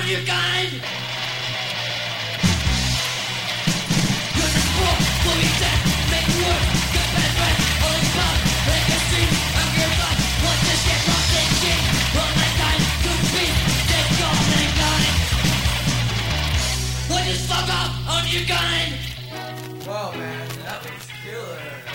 on your kind. You're just poor, will be dead, make it worse. Good bad friend, only pop, make a stream. I'm your thought, what this shit lost in cheek. Well, that kind could be dead, gone and gone. Well, just fuck off on your kind. Whoa, man, that was killer.